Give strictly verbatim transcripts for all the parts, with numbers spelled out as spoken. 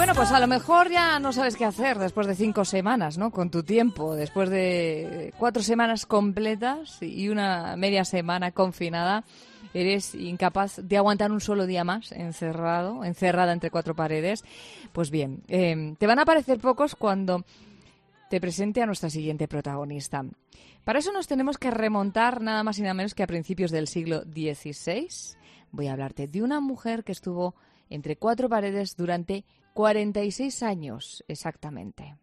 Bueno, pues a lo mejor ya no sabes qué hacer después de cinco semanas, ¿no? Con tu tiempo, después de cuatro semanas completas y una media semana confinada, eres incapaz de aguantar un solo día más encerrado, encerrada entre cuatro paredes. Pues bien, eh, te van a parecer pocos cuando te presente a nuestra siguiente protagonista. Para eso nos tenemos que remontar nada más y nada menos que a principios del siglo dieciséis. Voy a hablarte de una mujer que estuvo entre cuatro paredes durante cuarenta y seis años exactamente.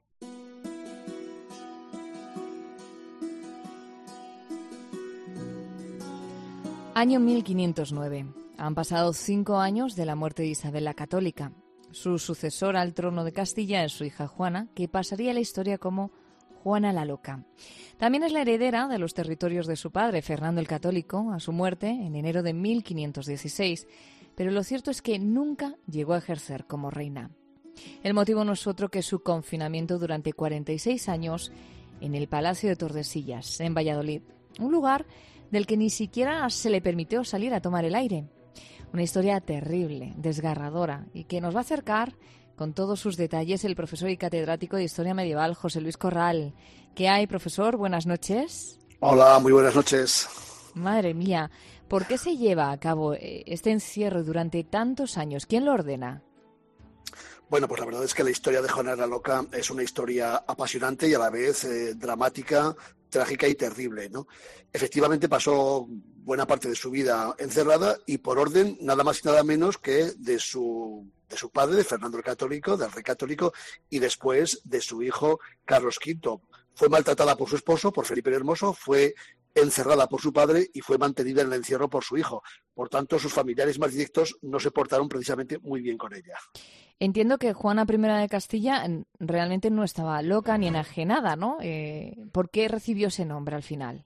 Año mil quinientos nueve. Han pasado cinco años de la muerte de Isabel la Católica. Su sucesora al trono de Castilla es su hija Juana, que pasaría a la historia como Juana la Loca. También es la heredera de los territorios de su padre, Fernando el Católico, a su muerte en enero de mil quinientos dieciséis. Pero lo cierto es que nunca llegó a ejercer como reina. El motivo no es otro que su confinamiento durante cuarenta y seis años en el Palacio de Tordesillas, en Valladolid, un lugar del que ni siquiera se le permitió salir a tomar el aire. Una historia terrible, desgarradora, y que nos va a acercar con todos sus detalles el profesor y catedrático de Historia Medieval, José Luis Corral. ¿Qué hay, profesor? Buenas noches. Hola, muy buenas noches. Madre mía, ¿por qué se lleva a cabo este encierro durante tantos años? ¿Quién lo ordena? Bueno, pues la verdad es que la historia de Juana la Loca es una historia apasionante y a la vez eh, dramática, trágica y terrible, ¿no? Efectivamente pasó buena parte de su vida encerrada y por orden nada más y nada menos que de su, de su padre, de Fernando el Católico, del rey católico, y después de su hijo Carlos quinto. Fue maltratada por su esposo, por Felipe el Hermoso, fue encerrada por su padre y fue mantenida en el encierro por su hijo. Por tanto, sus familiares más directos no se portaron precisamente muy bien con ella. Entiendo que Juana primera de Castilla realmente no estaba loca ni enajenada, ¿no? Eh, ¿Por qué recibió ese nombre al final?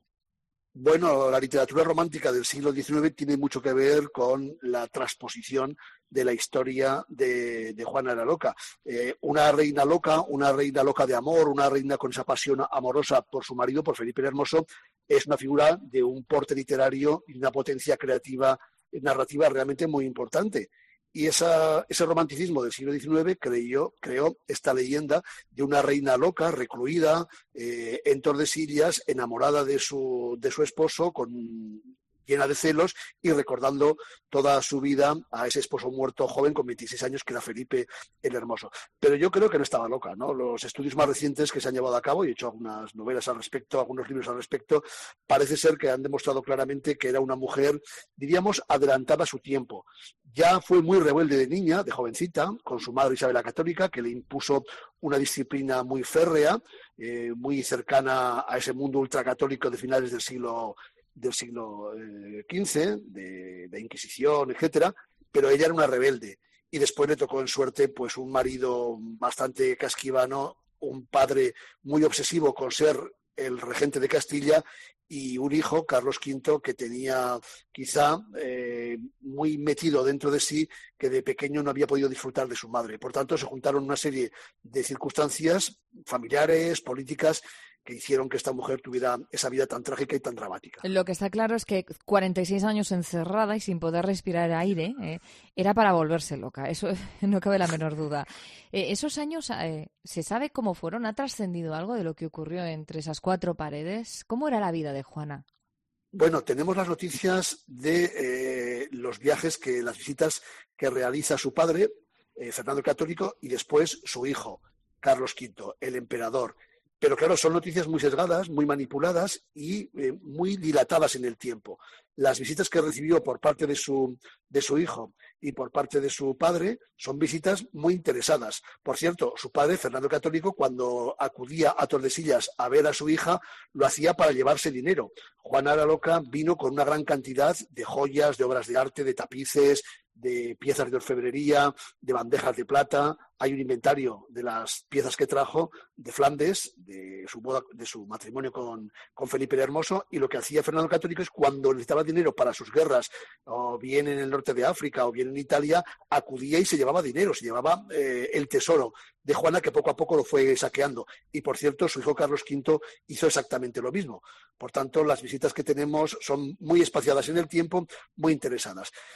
Bueno, la literatura romántica del siglo diecinueve tiene mucho que ver con la transposición de la historia de, de Juana la Loca. Eh, una reina loca, una reina loca de amor, una reina con esa pasión amorosa por su marido, por Felipe el Hermoso, es una figura de un porte literario y una potencia creativa, narrativa realmente muy importante. Y esa, ese romanticismo del siglo diecinueve creyó, creó esta leyenda de una reina loca, recluida, eh, en Tordesillas, enamorada de su, de su esposo, con, llena de celos y recordando toda su vida a ese esposo muerto joven con veintiséis años que era Felipe el Hermoso. Pero yo creo que no estaba loca, ¿no? Los estudios más recientes que se han llevado a cabo, y he hecho algunas novelas al respecto, algunos libros al respecto, parece ser que han demostrado claramente que era una mujer, diríamos, adelantada a su tiempo. Ya fue muy rebelde de niña, de jovencita, con su madre Isabel la Católica, que le impuso una disciplina muy férrea, eh, muy cercana a ese mundo ultracatólico de finales del siglo del siglo quince, de, de Inquisición, etcétera, pero ella era una rebelde y después le tocó en suerte pues un marido bastante casquivano, un padre muy obsesivo con ser el regente de Castilla y un hijo, Carlos quinto, que tenía quizá eh, muy metido dentro de sí que de pequeño no había podido disfrutar de su madre. Por tanto, se juntaron una serie de circunstancias familiares, políticas, que hicieron que esta mujer tuviera esa vida tan trágica y tan dramática. Lo que está claro es que cuarenta y seis años encerrada y sin poder respirar aire eh, era para volverse loca, eso no cabe la menor duda. Eh, esos años, eh, ¿se sabe cómo fueron? ¿Ha trascendido algo de lo que ocurrió entre esas cuatro paredes? ¿Cómo era la vida de Juana? Bueno, tenemos las noticias de eh, los viajes, que las visitas que realiza su padre, eh, Fernando el Católico, y después su hijo, Carlos quinto, el emperador. Pero claro, son noticias muy sesgadas, muy manipuladas y eh, muy dilatadas en el tiempo. Las visitas que recibió por parte de su, de su hijo y por parte de su padre son visitas muy interesadas. Por cierto, su padre, Fernando el Católico, cuando acudía a Tordesillas a ver a su hija, lo hacía para llevarse dinero. Juana la Loca vino con una gran cantidad de joyas, de obras de arte, de tapices, de piezas de orfebrería, de bandejas de plata. Hay un inventario de las piezas que trajo de Flandes, de su boda, de su matrimonio con, con Felipe el Hermoso, y lo que hacía Fernando el Católico es cuando necesitaba dinero para sus guerras, o bien en el norte de África o bien en Italia, acudía y se llevaba dinero, se llevaba eh, el tesoro de Juana, que poco a poco lo fue saqueando. Y por cierto, su hijo Carlos quinto hizo exactamente lo mismo. Por tanto, las visitas que tenemos son muy espaciadas en el tiempo, muy interesadas.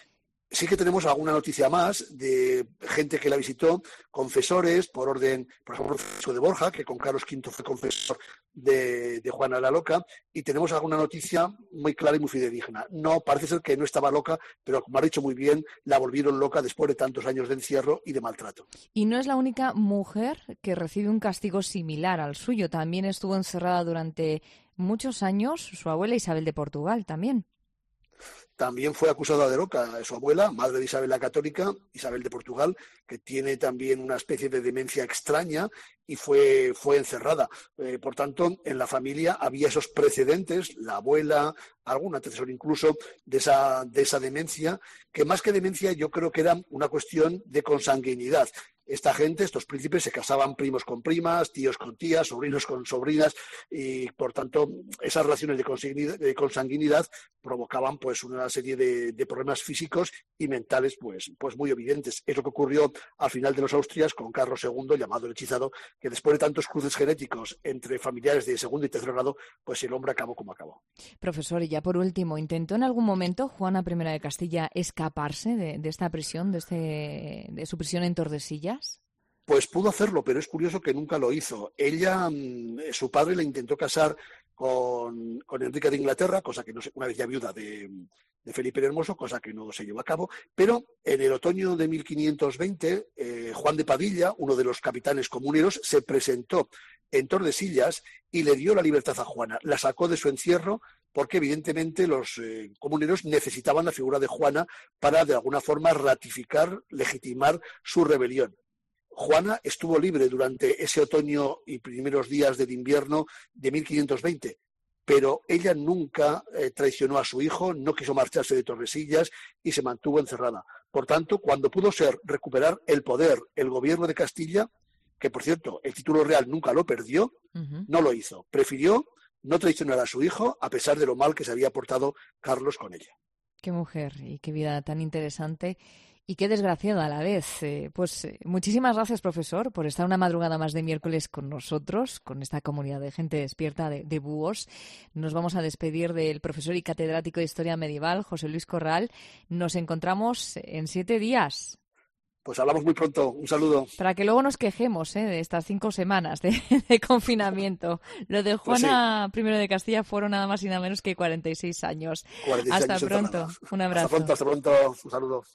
Sí que tenemos alguna noticia más de gente que la visitó, confesores, por orden, por ejemplo, Francisco de Borja, que con Carlos quinto fue confesor de, de Juana la Loca, y tenemos alguna noticia muy clara y muy fidedigna. No, parece ser que no estaba loca, pero como ha dicho muy bien, la volvieron loca después de tantos años de encierro y de maltrato. Y no es la única mujer que recibe un castigo similar al suyo. También estuvo encerrada durante muchos años su abuela Isabel de Portugal, también. También fue acusada de loca su abuela, madre de Isabel la Católica, Isabel de Portugal, que tiene también una especie de demencia extraña y fue, fue encerrada. Eh, por tanto, en la familia había esos precedentes, la abuela, algún antecesor incluso, de esa, de esa demencia, que más que demencia yo creo que era una cuestión de consanguinidad. Esta gente, estos príncipes, se casaban primos con primas, tíos con tías, sobrinos con sobrinas, y por tanto esas relaciones de consanguinidad provocaban pues una serie de, de problemas físicos y mentales pues, pues muy evidentes. Es lo que ocurrió al final de los Austrias con Carlos segundo, llamado el hechizado, que después de tantos cruces genéticos entre familiares de segundo y tercer grado, pues el hombre acabó como acabó. Profesor, y ya por último, ¿intentó en algún momento Juana primera de Castilla escaparse de, de esta prisión, de, este, de su prisión en Tordesillas? Pues pudo hacerlo, pero es curioso que nunca lo hizo. Ella, su padre le intentó casar con, con Enrique de Inglaterra, cosa que no se, una vez ya viuda de, de Felipe el Hermoso, cosa que no se llevó a cabo, pero en el otoño de mil quinientos veinte, eh, Juan de Padilla, uno de los capitanes comuneros, se presentó en Tordesillas y le dio la libertad a Juana. La sacó de su encierro porque evidentemente los eh, comuneros necesitaban la figura de Juana para de alguna forma ratificar, legitimar su rebelión. Juana estuvo libre durante ese otoño y primeros días del invierno de mil quinientos veinte, pero ella nunca eh, traicionó a su hijo, no quiso marcharse de Tordesillas y se mantuvo encerrada. Por tanto, cuando pudo ser recuperar el poder, el gobierno de Castilla, que por cierto, el título real nunca lo perdió, uh-huh. no lo hizo. Prefirió no traicionar a su hijo a pesar de lo mal que se había portado Carlos con ella. Qué mujer y qué vida tan interesante. Y qué desgraciada a la vez. Eh, pues eh, muchísimas gracias, profesor, por estar una madrugada más de miércoles con nosotros, con esta comunidad de gente despierta de, de búhos. Nos vamos a despedir del profesor y catedrático de Historia Medieval, José Luis Corral. Nos encontramos en siete días. Pues hablamos muy pronto. Un saludo. Para que luego nos quejemos ¿eh? de estas cinco semanas de, de confinamiento. Lo de Juana pues sí. I de Castilla fueron nada más y nada menos que cuarenta y seis años. cuarenta y seis hasta años pronto. Un abrazo. Hasta pronto, hasta pronto. Un saludo.